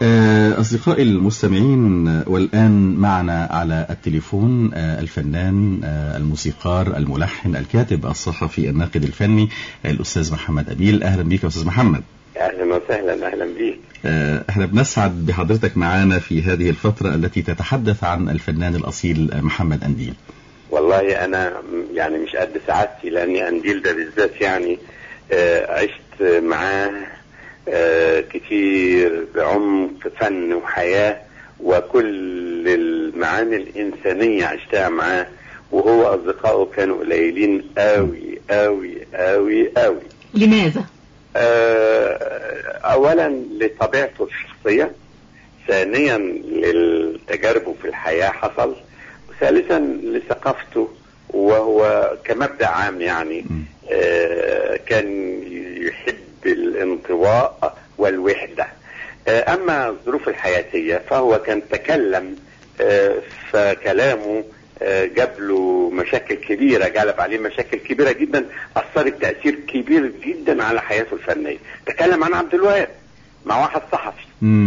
أصدقائي المستمعين، والآن معنا على التليفون الفنان الموسيقار الملحن الكاتب الصحفي الناقد الفني الأستاذ محمد أبيل. أهلا بك أستاذ محمد. أهلا وسهلا. أهلا بيك. احنا بنسعد بحضرتك معنا في هذه الفترة التي تتحدث عن الفنان الأصيل محمد أنديل. والله أنا يعني مش قد سعادتي، لأني أنديل ده بالذات يعني عشت معاه كتير بعمق فن وحياة، وكل المعاني الإنسانية عشتها معاه، وهو أصدقائه كانوا قليلين قوي قوي قوي قوي. لماذا؟ أولا لطبيعته الشخصية، ثانيا للتجاربه في الحياة حصل، ثالثا لثقافته، وهو كمبدأ عام يعني كان يحب الانطواء والوحدة. أما الظروف الحياتية فهو كان تكلم، فكلامه جاب له مشاكل كبيرة، جلب عليه مشاكل كبيرة جدا، أثرت تأثير كبير جدا على حياته الفنية. تكلم عن عبد الوهاب مع واحد صحفي،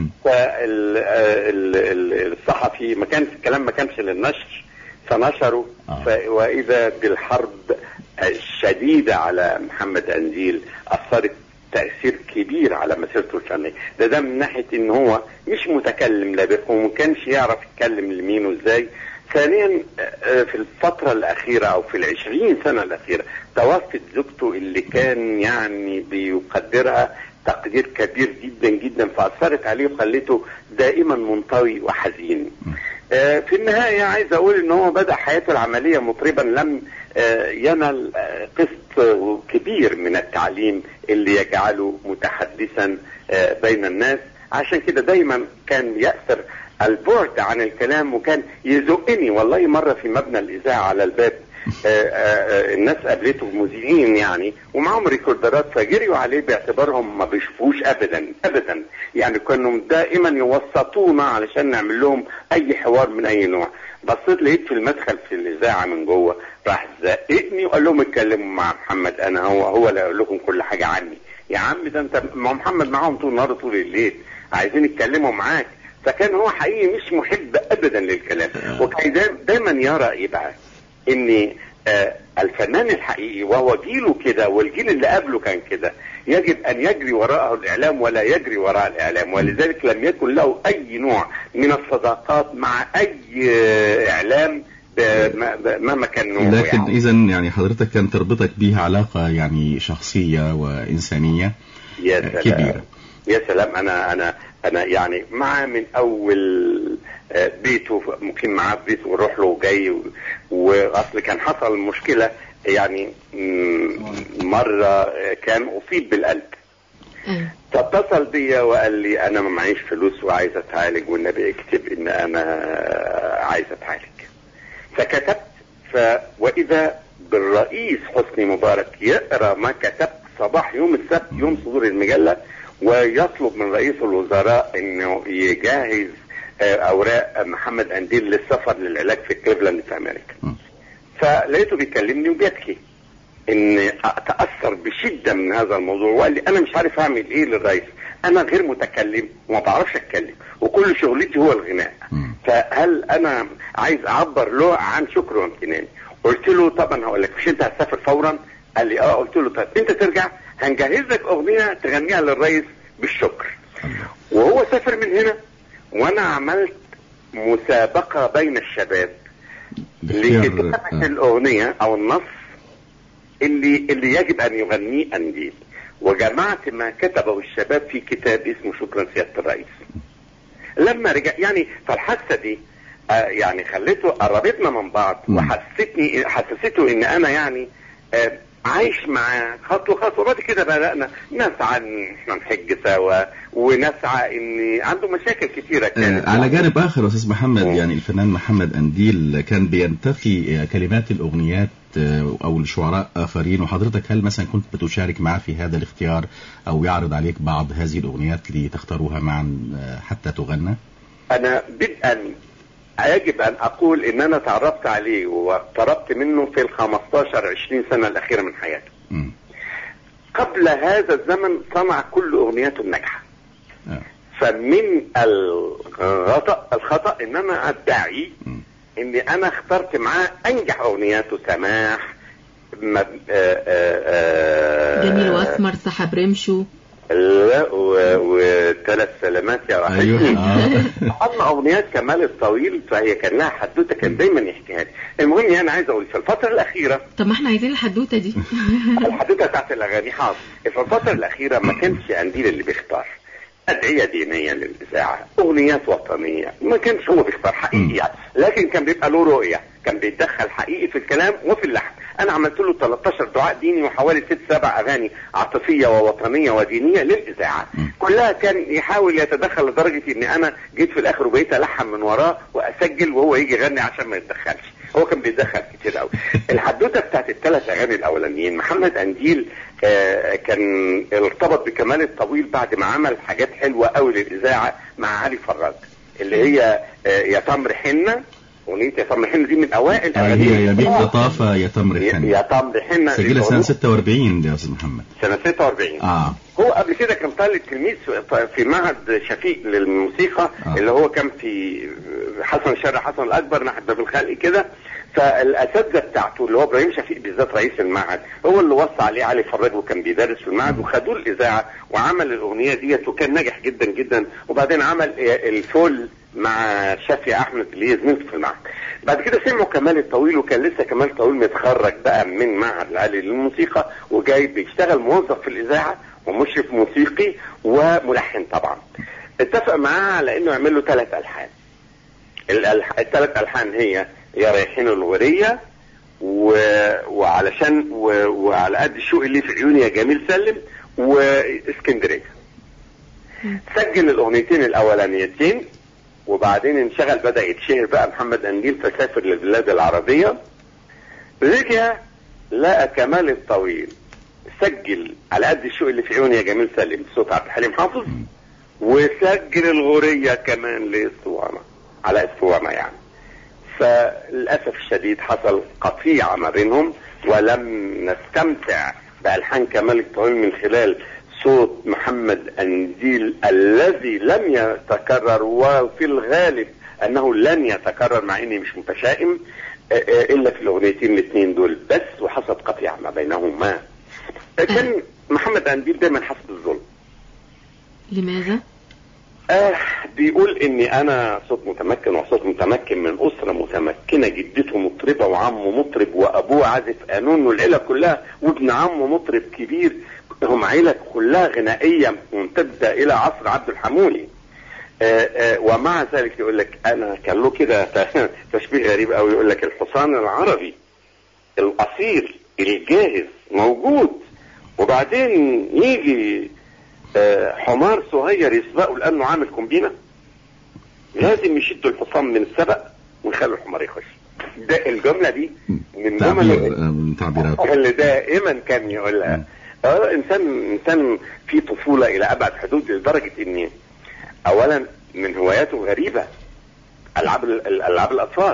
فالصحفي ما كانش الكلام ما كانش للنشر فنشره، وإذا بالحرب الشديدة على محمد أنديل أثرت تأثير كبير على مسيرته الفنية. ده من ناحية إن هو مش متكلم لبق، وما كانش يعرف يتكلم لمين وإزاي. ثانيا في الفترة الأخيرة أو في 20 سنة الأخيرة توفت زوجته اللي كان يعني بيقدرها تقدير كبير جدا جدا، فأثرت عليه وخلته دائما منطوي وحزين. في النهاية عايز أقول إن هو بدأ حياته العملية مطربا، لم ينل قسط كبير من التعليم اللي يجعله متحدثا بين الناس، عشان كده دايما كان يأثر البعد عن الكلام، وكان يزقني. والله مرة في مبنى الإذاعة على الباب الناس قابلته مذيعين يعني ومعهم ريكوردرات، فجريوا عليه باعتبارهم ما بيشوفوش ابدا ابدا، يعني كانوا دائما يوسطونا علشان نعمل لهم اي حوار من اي نوع. بصيت لقيت في المدخل في الاذاعه من جوه، راح زقني وقال لهم اتكلموا مع محمد، انا هو اللي هقول لكم كل حاجه عني. يا عم ده انت مع محمد معاهم طول النهار طول الليل، عايزين يتكلموا معاك. فكان هو حقيقي مش محب ابدا للكلام، وكان دايما يرى ايه بقى ان الفنان الحقيقي وهو جيله كده، والجيل اللي قبله كان كده، يجب ان يجري وراءه الاعلام ولا يجري وراء الاعلام، ولذلك لم يكن له اي نوع من الصداقات مع اي اعلام مهما كان نوعه. لكن يعني اذا يعني حضرتك كان تربطك بيها علاقة يعني شخصية وانسانية كبيرة. يا سلام. انا يعني معاه من اول بيته، ممكن معاه في بيته ونروح له وجاي، واصل كان حصل مشكلة يعني مرة كان اصيب بالقلب، فاتصل بيا وقال لي انا ما معيش فلوس وعايز اتعالج، والنبي اكتب ان انا عايز اتعالج. فكتبت، واذا بالرئيس حسني مبارك يقرأ ما كتبت صباح يوم السبت يوم صدور المجلة، ويطلب من رئيس الوزراء انه يجهز اوراق محمد أنديل للسفر للعلاج في كليفلاند في امريكا. فلقيته بيكلمني وبيبكي ان اتأثر بشدة من هذا الموضوع، وقال لي انا مش عارف اعمل ايه للرئيس، انا غير متكلم وما بعرفش اتكلم، وكل شغلتي هو الغناء، فهل انا عايز اعبر له عن شكر وامتناني. قلت له طبعا هقول لك، مش انت هتسافر فورا؟ قال لي اه. قلت له طيب انت ترجع هنجهز لك اغنية تغنيها للرئيس بالشكر. وهو سافر من هنا، وانا عملت مسابقة بين الشباب لكتابة الاغنية او النص اللي يجب ان يغنيه أنديل، وجمعت ما كتبه الشباب في كتاب اسمه شكرا سيادة الرئيس. لما رجع يعني فالحادثة دي يعني خليته قربتنا من بعض، وحسسته ان انا يعني عايش معاه خطوة خطوة. بعد كده بدأنا نسعى ان احنا نحج سوا، ونسعى ان عنده مشاكل كثيرة كانت. على جانب اخر استاذ محمد، يعني الفنان محمد أنديل كان بينتقي كلمات الاغنيات او الشعراء اخرين، وحضرتك هل مثلا كنت بتشارك معه في هذا الاختيار او يعرض عليك بعض هذه الاغنيات لتختاروها معا حتى تغنى؟ انا بدءا يجب ان اقول ان انا تعرفت عليه واقتربت منه في 15-20 سنة الاخيرة من حياته. قبل هذا الزمن صنع كل اغنياته الناجحة، فمن الخطأ ان انا ادعي اني انا اخترت معاه انجح اغنياته سماح، جميل واسمر، سحب رمشه، لا وثلاث سلامات يا وحشني. اما اغنيات كمال الطويل فهي كان لها حدوته كان دايما يحكيها لي. المهم انا عايز اقول في الفتره الاخيره، طب ما احنا عايزين الحدوته دي. الحدوته بتاعت الاغاني حاضر. في الفتره الاخيره ما كانش قنديل اللي بيختار ادعيه دينيه للاذاعه، اغنيات وطنيه، ما كانش هو بيختار حقيقي يعني. لكن كان بيبقى له رؤيه، كان بيتدخل حقيقي في الكلام وفي اللحن. انا عملت له 13 دعاء ديني وحوالي 6-7 اغاني عاطفيه ووطنيه ودينيه للاذاعه، كلها كان يحاول يتدخل لدرجه ان انا جيت في الاخر وبقيت الحن من وراه واسجل وهو يجي يغني عشان ما يتدخلش. هو كان بيتدخل كتير قوي. الحدوته بتاعت الثلاث اغاني الاولانيين، محمد قنديل كان ارتبط بكمال الطويل بعد ما عمل حاجات حلوه قوي للاذاعه مع علي فراج، اللي هي يا تمر حنه. اغنيه يا تمر حنه دي من اوائل اغاني يا بيت لطافه يا تمر حنه. يا تمر حنه سجلها سنه 46 يا استاذ محمد. سنه 46. هو قبل كده كان طالب تلميذ في معهد شفيق للموسيقى اللي هو كان في حسن الشارع حسن الاكبر ناحيه باب الخلق كده. فالاساتذه بتاعته اللي هو ابراهيم شفيق بالذات رئيس المعهد هو اللي وصى عليه علي فراج وكان بيدرس في المعهد، وخدوه الاذاعه وعمل الاغنيه ديت وكان ناجح جدا جدا. وبعدين عمل الفول مع شافي احمد اللي هي زميلته في المعهد. بعد كده سمعوا كمال الطويل، وكان لسه كمال الطويل متخرج بقى من معهد العالي للموسيقى وجاي بيشتغل موظف في الاذاعه ومشرف موسيقي وملحن طبعا. اتفق معاه على انه يعمل له 3 ألحان. الثلاث ألحان هي يا رايحين الغورية وعلشان وعلى قد الشوق اللي في عيوني يا جميل سلم واسكندرية. سجل الاغنيتين الاولانيتين وبعدين انشغل، بدأ يتشهر بقى محمد قنديل فسافر للبلاد العربية. رجع لقى كمال الطويل سجل على قد الشوق اللي في عيوني يا جميل سلم بصوت عبد الحليم حافظ، وسجل الغورية كمان لاسطوانة على اسطوانة يعني. فللأسف الشديد حصل قطيعة ما بينهم ولم نستمتع بألحان كمال الطويل من خلال صوت محمد قنديل الذي لم يتكرر، وفي الغالب أنه لن يتكرر مع إني مش متشائم إلا في الأغنيتين الاثنين دول بس، وحصلت قطيعة ما بينهما. كان محمد قنديل دايما حاسس بالظلم. لماذا؟ بيقول اني انا صوت متمكن وصوت متمكن من اسره متمكنه، جدته مطربه وعمه مطرب وابوه عازف قانون والعيله كلها، وابن عمه مطرب كبير، هم عيله كلها غنائيه ممتده الى عصر عبد الحمولي. ومع ذلك يقول لك انا كان له كده تشبيه غريب قوي، يقول لك الحصان العربي الاصيل الجاهز موجود، وبعدين يجي حمار صغير يسبقه لانه عامل كومبينه، لازم يشدوا الحصان من السبق ويخلوا الحمار يخش. ده الجمله دي من تعبيرات اللي دائما كان يقولها. انسان في طفوله الى ابعد حدود، لدرجه ان اولا من هواياته غريبه العاب الاطفال.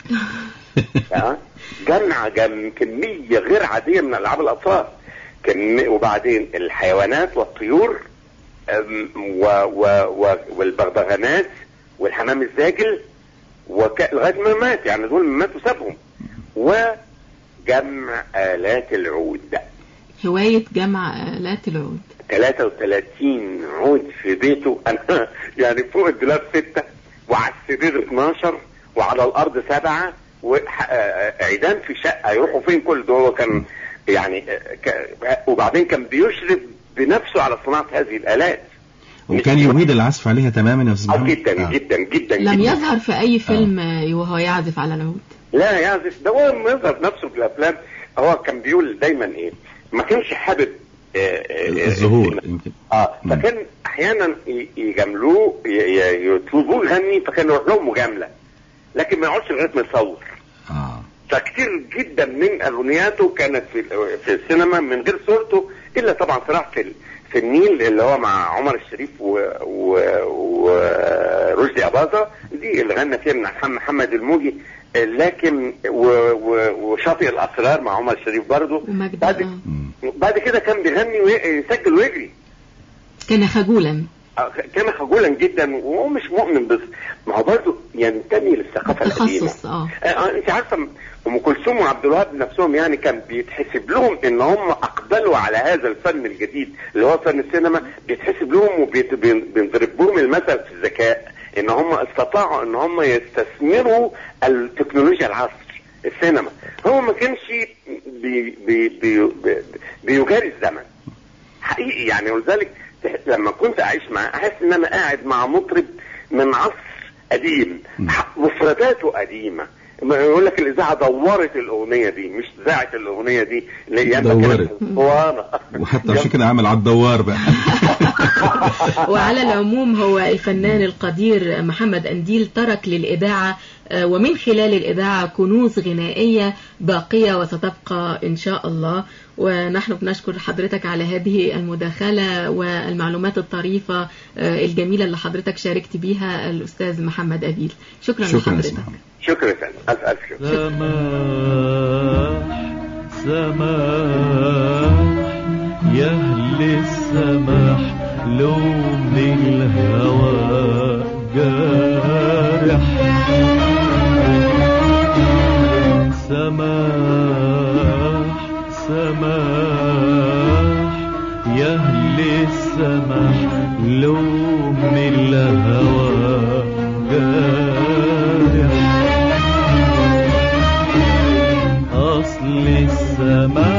جمع كميه غير عاديه من العاب الاطفال، وبعدين الحيوانات والطيور والبغبغانات والحمام الزاجل لغايه ما مات، يعني دول مات وسابهم. وجمع آلات العود، هواية جمع آلات العود، 33 عود في بيته. أنا يعني فوق الدولاب 6 وعلى السرير 12 وعلى الأرض 7، وعيدان في شقة يروحوا فين كل دول. كان يعني وبعدين كان بيشرف بنفسه على صناعة هذه الآلات، وكان يريد العزف عليها تماما يا استاذ جدا جدا جدا. لم يظهر في أي فيلم وهو يعزف على العود؟ لا يعزف، ده هو يظهر نفسه في الأفلام. هو كان بيقول دايما ايه، ما كانش حابب الظهور يمكن. فكان احيانا يجاملوه يطلبوه يغني، فكان يروح لهم مجامله لكن ما يقعدش لغايه ما يصور. فكتير جدا من اغنياته كانت في السينما من غير صورته، الا طبعا صراع في النيل اللي هو مع عمر الشريف ورشدي أباظة، دي اللي غنى فيها من محمد الموجي. لكن وشاطئ الاسرار مع عمر الشريف برضه. بعد كده كان بيغني ويسجل ويجري، كان خجولا. كان خجولا جدا وهو مش مؤمن، بس ما هو برضه ينتمي للثقافه القديمه. انت عارفه ام كلثوم وعبد الوهاب نفسهم يعني كان بيتحسب لهم ان هم اقبلوا على هذا الفن الجديد اللي هو فن السينما، بيتحسب لهم وبينضرب لهم المثل في الذكاء، ان هم استطاعوا ان هم يستثمروا التكنولوجيا العصر السينما. هو ما كانش بيجاري الزمن حقيقي يعني. ولذلك لما كنت اعيش معاه احس ان انا قاعد مع مطرب من عصر قديم، مفرداته قديمه. يقول لك الاذاعه دورت الاغنيه دي، مش ذاعت الاغنيه دي اللي دورت وحتى عشان كده عمل على الدوار بقى. وعلى العموم هو الفنان القدير محمد أنديل ترك للإذاعة ومن خلال الإذاعة كنوز غنائية باقية وستبقى إن شاء الله. ونحن بنشكر حضرتك على هذه المداخلة والمعلومات الطريفة الجميلة اللي حضرتك شاركت بيها الأستاذ محمد أنديل. شكرا لحضرتك. شكرا يا فندم، ألف شكرا. سماح يا أهل السماح لو من الهوى جارح، سماح يا أهل السماح لو من الهوى جارح، أصل السماح